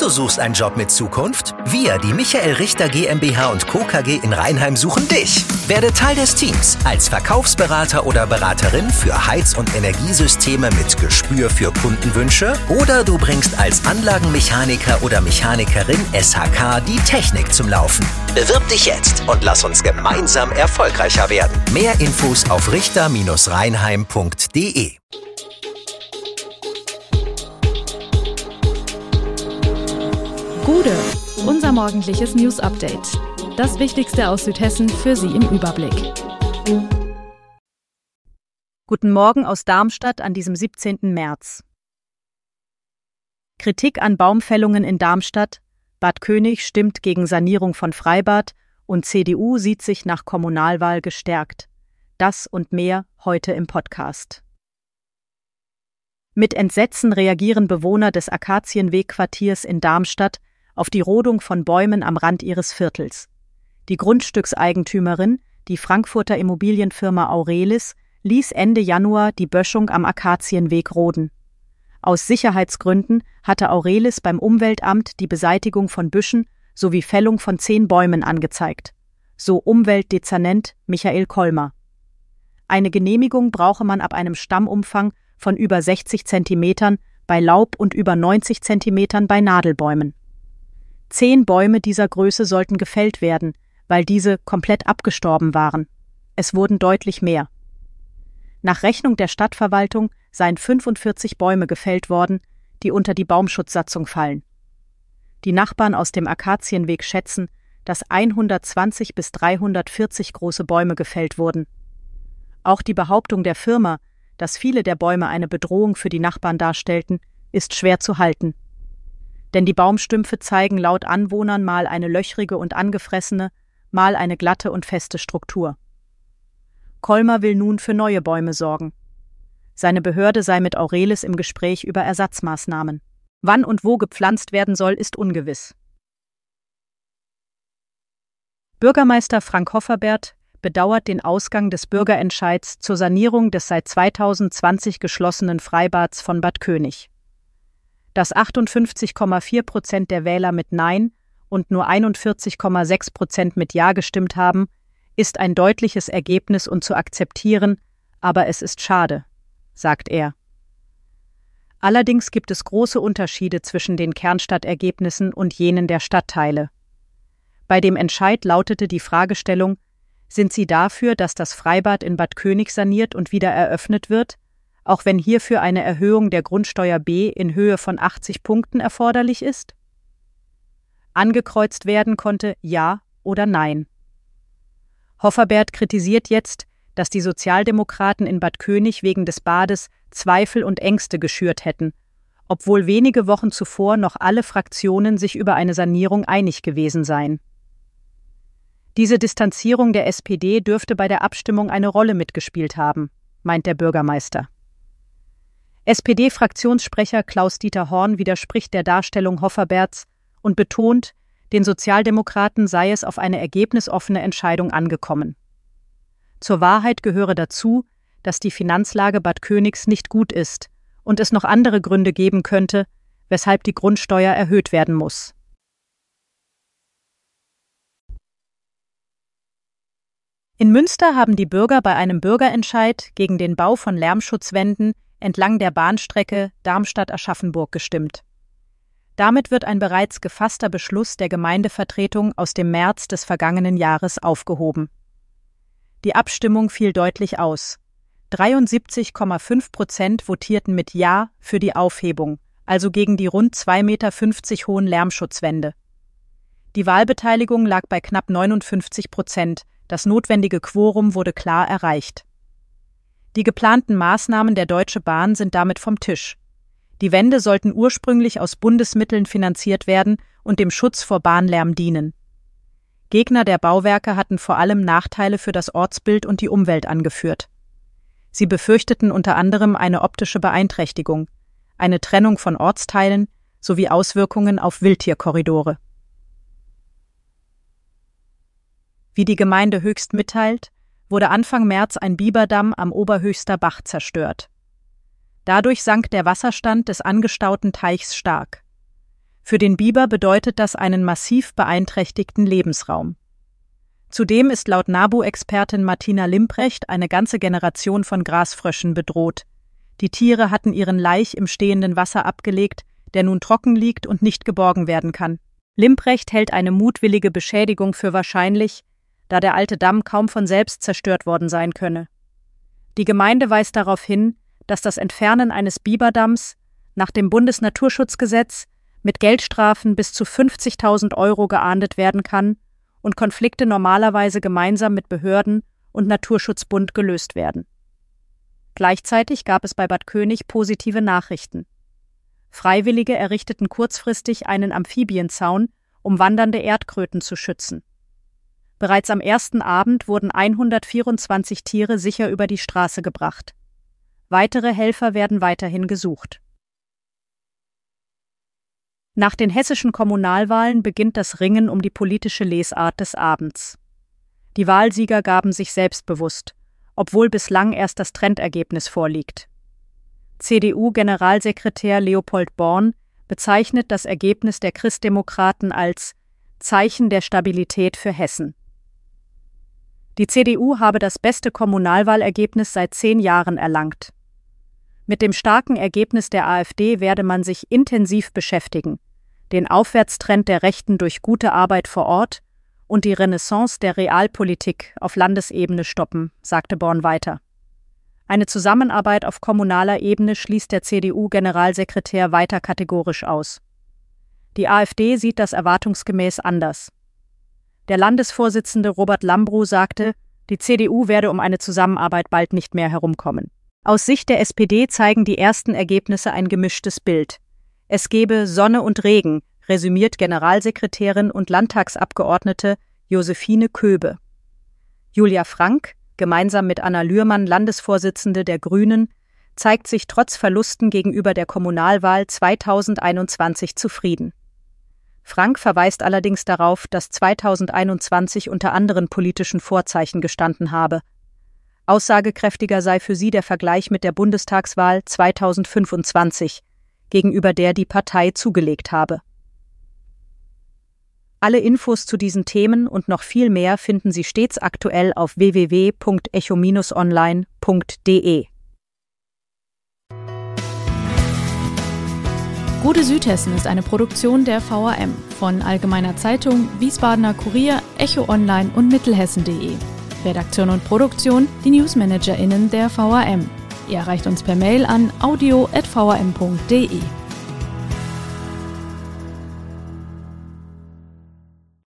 du suchst einen Job mit Zukunft? Wir, die Michael Richter GmbH und Co. KG in Rheinheim, suchen dich. Werde Teil des Teams als Verkaufsberater oder Beraterin für Heiz- und Energiesysteme mit Gespür für Kundenwünsche oder du bringst als Anlagenmechaniker oder Mechanikerin SHK die Technik zum Laufen. Bewirb dich jetzt und lass uns gemeinsam erfolgreicher werden. Mehr Infos auf richter-rheinheim.de. Gude, unser morgendliches News-Update. Das Wichtigste aus Südhessen für Sie im Überblick. Guten Morgen aus Darmstadt an diesem 17. März. Kritik an Baumfällungen in Darmstadt, Bad König stimmt gegen Sanierung von Freibad und CDU sieht sich nach Kommunalwahl gestärkt. Das und mehr heute im Podcast. Mit Entsetzen reagieren Bewohner des Akazienweg-Quartiers in Darmstadt auf die Rodung von Bäumen am Rand ihres Viertels. Die Grundstückseigentümerin, die Frankfurter Immobilienfirma Aurelis, ließ Ende Januar die Böschung am Akazienweg roden. Aus Sicherheitsgründen hatte Aurelis beim Umweltamt die Beseitigung von Büschen sowie Fällung von 10 Bäumen angezeigt, so Umweltdezernent Michael Kolmer. Eine Genehmigung brauche man ab einem Stammumfang von über 60 Zentimetern bei Laub und über 90 Zentimetern bei Nadelbäumen. 10 Bäume dieser Größe sollten gefällt werden, weil diese komplett abgestorben waren. Es wurden deutlich mehr. Nach Rechnung der Stadtverwaltung seien 45 Bäume gefällt worden, die unter die Baumschutzsatzung fallen. Die Nachbarn aus dem Akazienweg schätzen, dass 120 bis 340 große Bäume gefällt wurden. Auch die Behauptung der Firma, dass viele der Bäume eine Bedrohung für die Nachbarn darstellten, ist schwer zu halten. Denn die Baumstümpfe zeigen laut Anwohnern mal eine löchrige und angefressene, mal eine glatte und feste Struktur. Kolmer will nun für neue Bäume sorgen. Seine Behörde sei mit Aurelis im Gespräch über Ersatzmaßnahmen. Wann und wo gepflanzt werden soll, ist ungewiss. Bürgermeister Frank Hofferbert bedauert den Ausgang des Bürgerentscheids zur Sanierung des seit 2020 geschlossenen Freibads von Bad König. Dass 58,4% der Wähler mit Nein und nur 41,6% mit Ja gestimmt haben, ist ein deutliches Ergebnis und zu akzeptieren, aber es ist schade, sagt er. Allerdings gibt es große Unterschiede zwischen den Kernstadtergebnissen und jenen der Stadtteile. Bei dem Entscheid lautete die Fragestellung: Sind Sie dafür, dass das Freibad in Bad König saniert und wieder eröffnet wird, auch wenn hierfür eine Erhöhung der Grundsteuer B in Höhe von 80 Punkten erforderlich ist? Angekreuzt werden konnte Ja oder Nein. Hofferbert kritisiert jetzt, dass die Sozialdemokraten in Bad König wegen des Bades Zweifel und Ängste geschürt hätten, obwohl wenige Wochen zuvor noch alle Fraktionen sich über eine Sanierung einig gewesen seien. Diese Distanzierung der SPD dürfte bei der Abstimmung eine Rolle mitgespielt haben, meint der Bürgermeister. SPD-Fraktionssprecher Klaus-Dieter Horn widerspricht der Darstellung Hofferberts und betont, den Sozialdemokraten sei es auf eine ergebnisoffene Entscheidung angekommen. Zur Wahrheit gehöre dazu, dass die Finanzlage Bad Königs nicht gut ist und es noch andere Gründe geben könnte, weshalb die Grundsteuer erhöht werden muss. In Münster haben die Bürger bei einem Bürgerentscheid gegen den Bau von Lärmschutzwänden entlang der Bahnstrecke Darmstadt-Aschaffenburg gestimmt. Damit wird ein bereits gefasster Beschluss der Gemeindevertretung aus dem März des vergangenen Jahres aufgehoben. Die Abstimmung fiel deutlich aus. 73,5% votierten mit Ja für die Aufhebung, also gegen die rund 2,50 Meter hohen Lärmschutzwände. Die Wahlbeteiligung lag bei knapp 59%. Das notwendige Quorum wurde klar erreicht. Die geplanten Maßnahmen der Deutsche Bahn sind damit vom Tisch. Die Wände sollten ursprünglich aus Bundesmitteln finanziert werden und dem Schutz vor Bahnlärm dienen. Gegner der Bauwerke hatten vor allem Nachteile für das Ortsbild und die Umwelt angeführt. Sie befürchteten unter anderem eine optische Beeinträchtigung, eine Trennung von Ortsteilen sowie Auswirkungen auf Wildtierkorridore. Wie die Gemeinde Höchst mitteilt, wurde Anfang März ein Biberdamm am Oberhöchster Bach zerstört. Dadurch sank der Wasserstand des angestauten Teichs stark. Für den Biber bedeutet das einen massiv beeinträchtigten Lebensraum. Zudem ist laut NABU-Expertin Martina Limprecht eine ganze Generation von Grasfröschen bedroht. Die Tiere hatten ihren Laich im stehenden Wasser abgelegt, der nun trocken liegt und nicht geborgen werden kann. Limprecht hält eine mutwillige Beschädigung für wahrscheinlich, da der alte Damm kaum von selbst zerstört worden sein könne. Die Gemeinde weist darauf hin, dass das Entfernen eines Biberdamms nach dem Bundesnaturschutzgesetz mit Geldstrafen bis zu 50.000 € geahndet werden kann und Konflikte normalerweise gemeinsam mit Behörden und Naturschutzbund gelöst werden. Gleichzeitig gab es bei Bad König positive Nachrichten. Freiwillige errichteten kurzfristig einen Amphibienzaun, um wandernde Erdkröten zu schützen. Bereits am ersten Abend wurden 124 Tiere sicher über die Straße gebracht. Weitere Helfer werden weiterhin gesucht. Nach den hessischen Kommunalwahlen beginnt das Ringen um die politische Lesart des Abends. Die Wahlsieger gaben sich selbstbewusst, obwohl bislang erst das Trendergebnis vorliegt. CDU-Generalsekretär Leopold Born bezeichnet das Ergebnis der Christdemokraten als Zeichen der Stabilität für Hessen. Die CDU habe das beste Kommunalwahlergebnis seit 10 Jahren erlangt. Mit dem starken Ergebnis der AfD werde man sich intensiv beschäftigen, den Aufwärtstrend der Rechten durch gute Arbeit vor Ort und die Renaissance der Realpolitik auf Landesebene stoppen, sagte Born weiter. Eine Zusammenarbeit auf kommunaler Ebene schließt der CDU-Generalsekretär weiter kategorisch aus. Die AfD sieht das erwartungsgemäß anders. Der Landesvorsitzende Robert Lambrou sagte, die CDU werde um eine Zusammenarbeit bald nicht mehr herumkommen. Aus Sicht der SPD zeigen die ersten Ergebnisse ein gemischtes Bild. Es gebe Sonne und Regen, resümiert Generalsekretärin und Landtagsabgeordnete Josephine Köbe. Julia Frank, gemeinsam mit Anna Lührmann Landesvorsitzende der Grünen, zeigt sich trotz Verlusten gegenüber der Kommunalwahl 2021 zufrieden. Frank verweist allerdings darauf, dass 2021 unter anderen politischen Vorzeichen gestanden habe. Aussagekräftiger sei für sie der Vergleich mit der Bundestagswahl 2025, gegenüber der die Partei zugelegt habe. Alle Infos zu diesen Themen und noch viel mehr finden Sie stets aktuell auf www.echo-online.de. Gute Südhessen ist eine Produktion der VRM von Allgemeiner Zeitung, Wiesbadener Kurier, Echo Online und Mittelhessen.de. Redaktion und Produktion die NewsmanagerInnen der VRM. Ihr erreicht uns per Mail an audio@vrm.de.